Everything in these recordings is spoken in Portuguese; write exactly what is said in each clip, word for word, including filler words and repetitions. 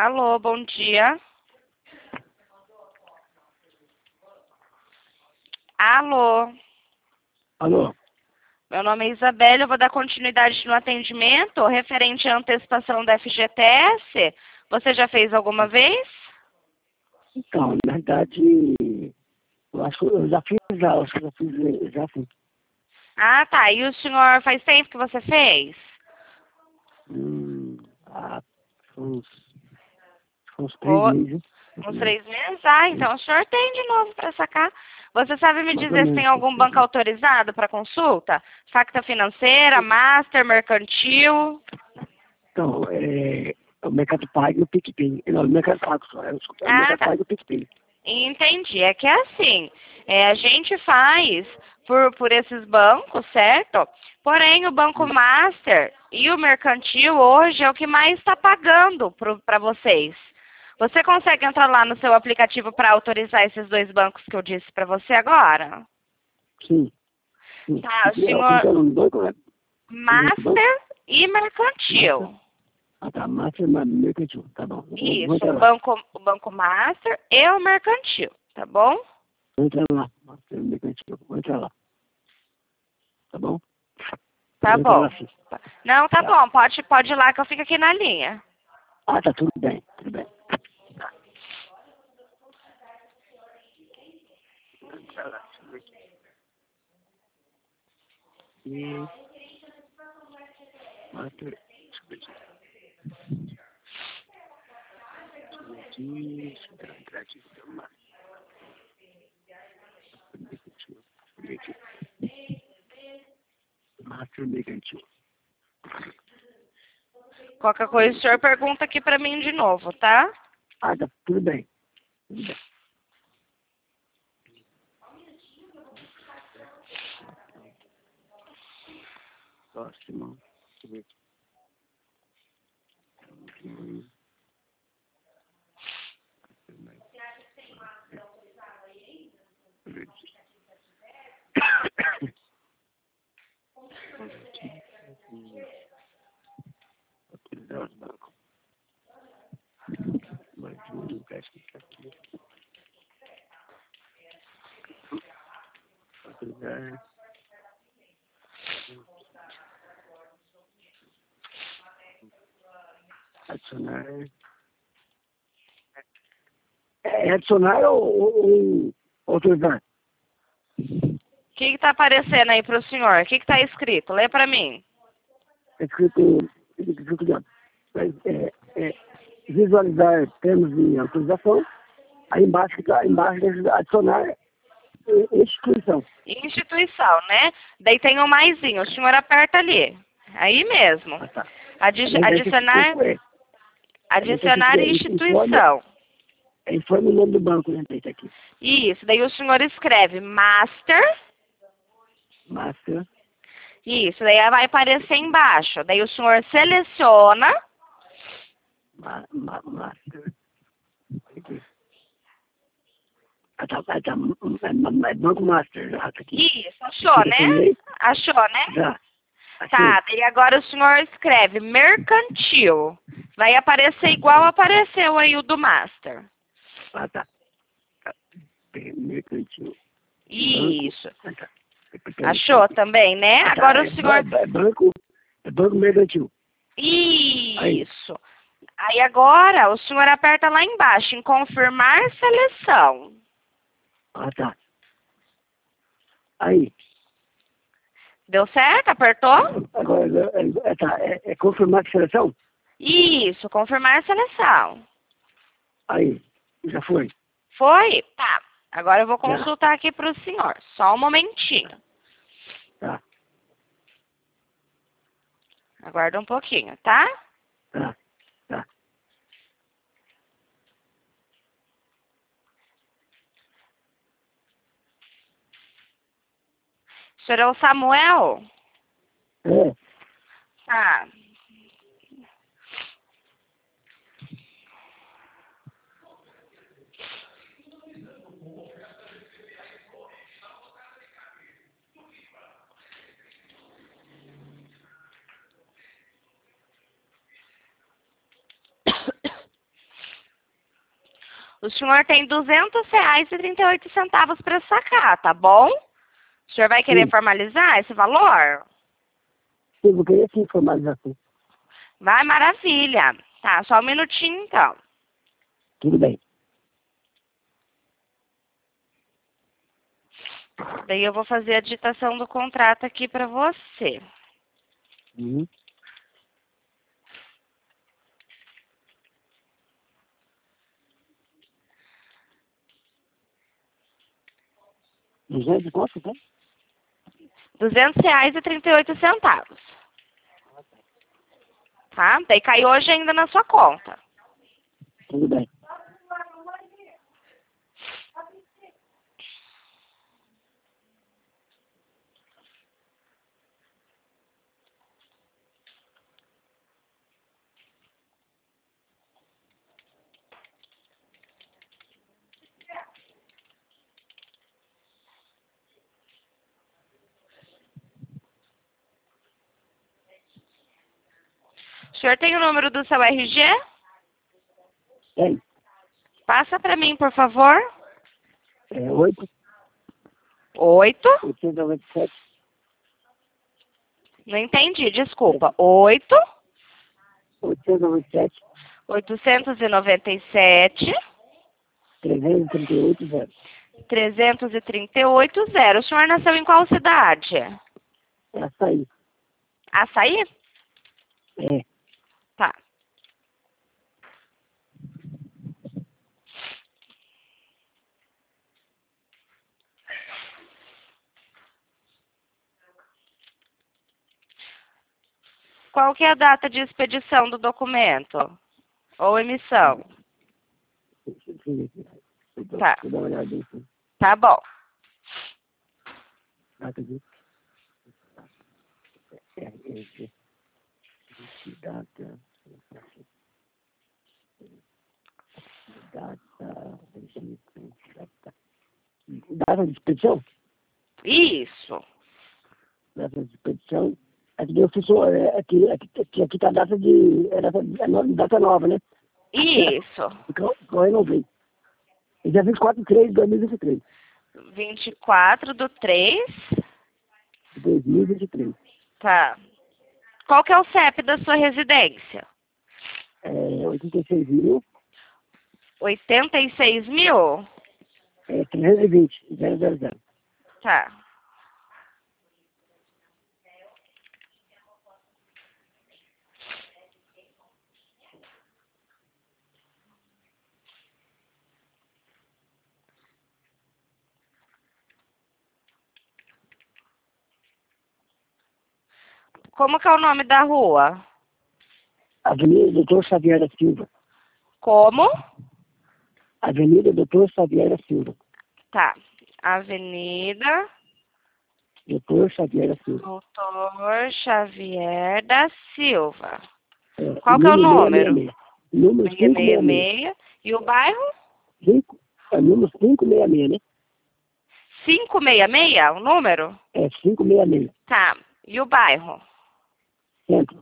Alô, bom dia. Alô. Alô? Meu nome é Isabela, eu vou dar continuidade no atendimento referente à antecipação da F G T S. Você já fez alguma vez? Então, na verdade, eu acho que eu já fiz, já, acho que eu já fiz, já fiz. Ah, tá. E o senhor faz tempo que você fez? Hum, há uns, uns três Ou meses, mais ou uns menos. três meses? Ah, então o senhor tem de novo para sacar. Você sabe me Mais ou dizer se tem menos, algum banco autorizado para consulta? Facta financeira, Master, mercantil? Então, é, o Mercado Pago e o PicPay. Não, o Mercado Pago só, é o é o Ah, Mercado tá. Pago e o PicPay. Entendi. É que é assim, é, a gente faz por, por esses bancos, certo? Porém, o Banco Hum. Master e o Mercantil hoje é o que mais está pagando para vocês. Você consegue entrar lá no seu aplicativo para autorizar esses dois bancos que eu disse para você agora? Sim, sim. Tá, o E é, como que senhor é o nome do banco, né? O nome do banco? Master e Massa. Mercantil. Ah, tá, Massa e Mercantil. Tá bom, vou, vou Isso, entrar o lá. banco, o banco Master e o Mercantil, tá bom? Vou entrar lá. Massa e Mercantil. Vou entrar lá. Tá bom? Eu Tá vou entrar lá bom. sim. Não, tá Tá. bom, pode, pode ir lá que eu fico aqui na linha. Ah, tá tudo bem, tudo bem. Tá. Entrar lá, deixa eu ver aqui. E... Master, deixa eu ver aqui. Deixa eu ver aqui, deixa eu entrar, entrar aqui, vou ter uma... Deixa eu ver aqui. Master Mercantil. Qualquer coisa, o senhor pergunta aqui pra mim de novo, tá? Ah, tá tudo bem, tudo bem. Próximo, deixa eu ver aqui. Hum, deixa eu ver aqui. Autorizar os bancos. Mais um, acho que tá aqui. Autorizar. Adicionar. É adicionar ou, ou, ou autorizar? O que que tá aparecendo aí pro senhor? O que que tá escrito? Lê pra mim. É escrito, é escrito já. É, é, visualizar termos de autorização. Aí embaixo está, embaixo diz adicionar é, instituição. Instituição, né? Daí tem o maisinho, o senhor aperta ali. Aí mesmo. Ah, tá. Adi Daí vai ter adicionar, que, é, vai ter que adicionar é, informe, instituição. é, informe o nome do banco, né? Tá aqui. Isso, daí o senhor escreve Master. Master, Isso, daí vai aparecer embaixo. Daí o senhor seleciona. ma, ma, master. Aqui. Ah, tá, ah, tá, é, é, é Banco Master, já, tá aqui. Isso, achou, né? Selecionei, Achou, né? já, Tá, achei. e agora o senhor escreve mercantil. Vai aparecer igual apareceu aí o do Master. Ah, tá. Tá. Mercantil. Banco, Isso. ah, tá. Peraí, Achou peraí. também, né? Ah, tá, Agora o é, ba- senhor. é banco, é banco mercantil. Aí, Isso. Aí agora o senhor aperta lá embaixo em confirmar seleção. ah, tá. Aí, Deu certo? Apertou? agora, é, é, tá, é, é confirmar a seleção? Isso, confirmar seleção. Aí, já foi. Foi? Tá. Agora eu vou Já, consultar aqui para o senhor. Só um momentinho. tá, Aguarda um pouquinho, tá? tá, tá. O senhor é o Samuel? É, Tá. O senhor tem duzentos reais e trinta e oito centavos para sacar, tá bom? O senhor vai querer Sim. formalizar esse valor? Sim, vou querer sim formalização. Vai, maravilha. Tá, só um minutinho então. Tudo bem. Daí eu vou fazer a digitação do contrato aqui para você. Uhum. duzentos de quanto, tá? duzentos reais e trinta e oito centavos. Tá? Daí cai hoje ainda na sua conta. Tudo bem. O senhor tem o número do seu R G? Tem. Passa para mim, por favor. É oito, Oito. oitocentos e noventa e sete, Não entendi, desculpa. Oito. oitocentos e noventa e sete, Oitocentos e noventa e sete. trezentos e trinta e oito, zero. Trezentos e trinta e oito, zero. O senhor nasceu em qual cidade? É açaí. Açaí? É. Tá. Qual que é a data de expedição do documento? Ou emissão? Deixa eu ver aqui. Deixa eu Tá. deixa eu dar uma olhada aqui. Tá bom. Data de... É, é, é, data... Data... Deixa eu ver. Data... Data de expedição? Isso. Data de expedição. Aqui eu fiz... é, Aqui, aqui, aqui, aqui tá a data de... É data, é no- data nova, né? Isso. Então, então eu não vi. É dia vinte e quatro de três de dois mil e vinte e três. vinte e quatro do três. dois mil e vinte e três. Tá. Qual que é o C E P da sua residência? É oitenta e seis mil, oitenta e seis mil? é trezentos e vinte, zero zero zero. Tá. Como que é o nome da rua? Avenida Doutor Xavier da Silva. Como? Avenida Doutor Xavier da Silva. Tá. Avenida Doutor Xavier da Silva. Doutor Xavier da Silva. É, Qual que é o número número? seiscentos e sessenta e seis. Número seiscentos e sessenta e quinhentos e sessenta e seis. seis. E o bairro? Cinco, é número quinhentos e sessenta e seis, né? quinhentos e sessenta e seis, o número? É quinhentos e sessenta e seis. Tá. E o bairro? Centro.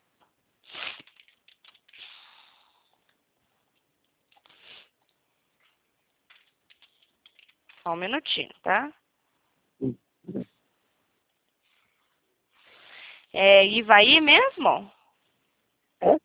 Só um minutinho, tá? Hum. É Ivaí mesmo? É?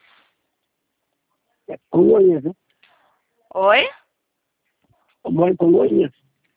É Congonhas, né? Oi? Eu moro em Congonhas.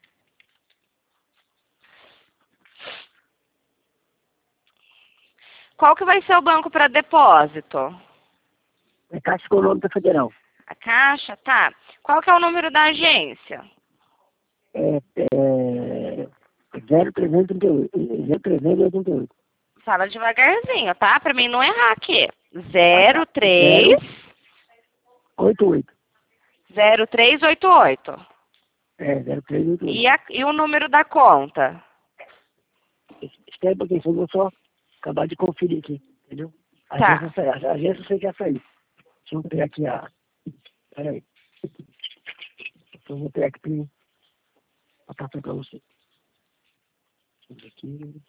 Qual que vai ser o banco para depósito? É Caixa Econômica Federal. A Caixa? Tá. Qual que é o número da agência? É, é zero trezentos e trinta e oito. zero trezentos e oitenta e oito. Fala devagarzinho, tá? Pra mim não errar aqui. Ah, Zero tá. três oito oito. zero três oito oito. É, zero três oito oito. E, a, e o número da conta? Espera um pouquinho, eu vou só acabar de conferir aqui, entendeu? A Tá. agência, sai- a agência eu sei que ia sair. Deixa eu pegar aqui a... Pera aí. Eu vou pegar aqui a carta pra você. Deixa eu ver aqui.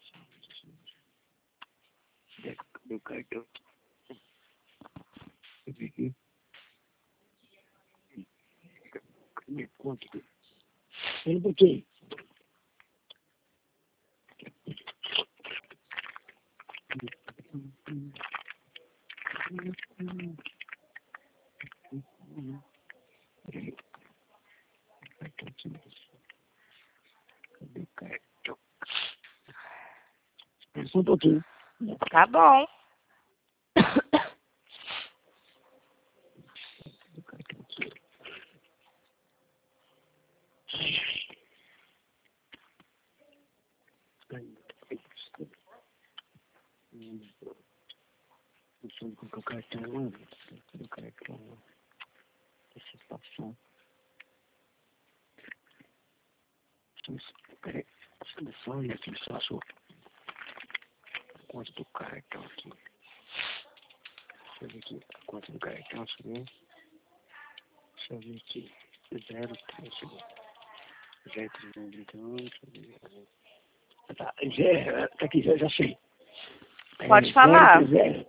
Cadê meu cartão? Deixa eu ver aqui. conta aqui. Espera um pouquinho. Cadê o cartão? Espera só um pouquinho. Tá bom. Não sei qual que é o cartão, não. O cartão. Essa situação. Peraí. Só olha aqui, só a sua. Conta do cartão aqui. Deixa eu ver aqui. A conta do cartão, deixa eu ver. Deixa eu ver aqui. Zero, três, deixa eu ver. Zero, três, então, deixa eu ver. Tá, zero, tá aqui, já, já sei. Pode É, falar. zero, zero.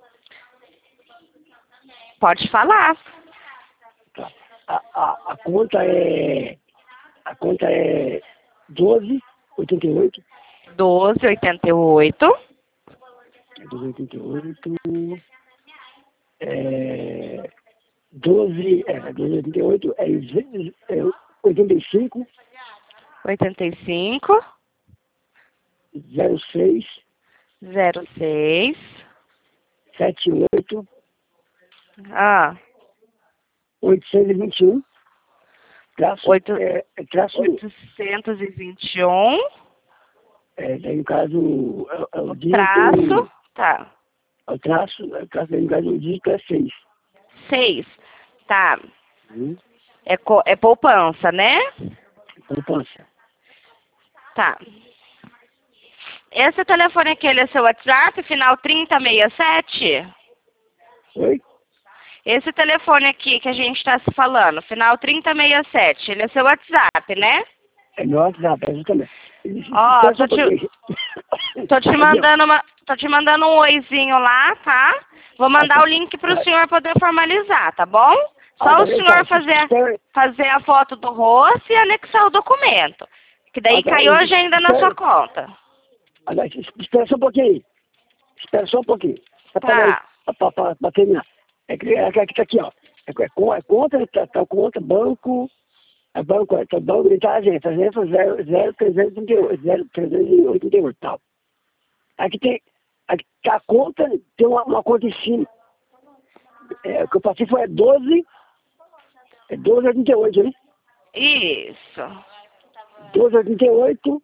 Pode falar. Tá. A, a, a conta é. A conta é doze, oitenta e oito. doze, oitenta e oito. doze, oitenta e oito. É. doze, é, doze, oitenta e oito. É, é oitenta e cinco. oitenta e cinco. zero seis. zero seis. setenta e oito. Ah. oitocentos e vinte e um. Traço. Oito, É, é traço. oitocentos e vinte e um. É, daí no caso. É, é o dígito. Traço. Tá. É o traço. É o traço, daí no caso o dígito é seis. seis. Tá. Hum? É, co- é poupança, né? Poupança. Tá. Esse telefone aqui, ele é seu WhatsApp, final trinta sessenta e sete? Oi? Esse telefone aqui que a gente está se falando, final trinta sessenta e sete, ele é seu WhatsApp, né? É meu WhatsApp, é também. Ó, tô te, tô te mandando uma, tô te mandando um oizinho lá, tá? Vou mandar o link pro senhor poder formalizar, tá bom? Só o senhor fazer, fazer a foto do rosto e anexar o documento. Que daí cai hoje ainda na sua conta. Agora, espera só um pouquinho aí. Espera só um pouquinho. Tá. Para terminar. É que é que tá aqui, ó. É, é, é conta, tá, tá conta, banco. É banco, é tá banco, ele tá agência. Agência zero trezentos e oitenta e oito. zero trezentos e oitenta e oito, tal. Aqui tem. Aqui tá a conta, tem uma, uma conta em cima. É, o que eu passei foi doze. É doze oitenta e oito, né? Isso. doze oitenta e oito.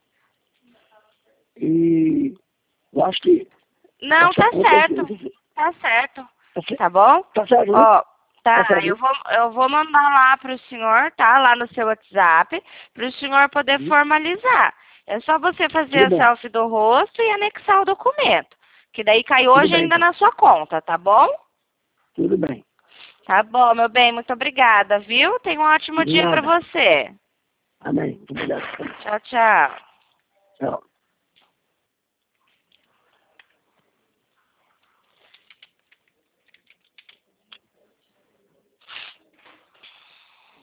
E eu acho que. Não, Acho que tá a conta certo. é- Tá certo. Tá certo? Tá bom? Tá certo, né? Ó, tá, Tá certo, eu né? vou, eu vou mandar lá pro senhor, tá? Lá no seu WhatsApp, pro senhor poder Uhum. formalizar. É só você fazer Tudo a bem. selfie do rosto e anexar o documento. Que daí cai Tudo hoje bem, ainda então. na sua conta, tá bom? Tudo bem. Tá bom, meu bem, muito obrigada, viu? Tenha um ótimo De dia pra nada. você. Amém. Muito obrigado. Tchau, tchau. Tchau.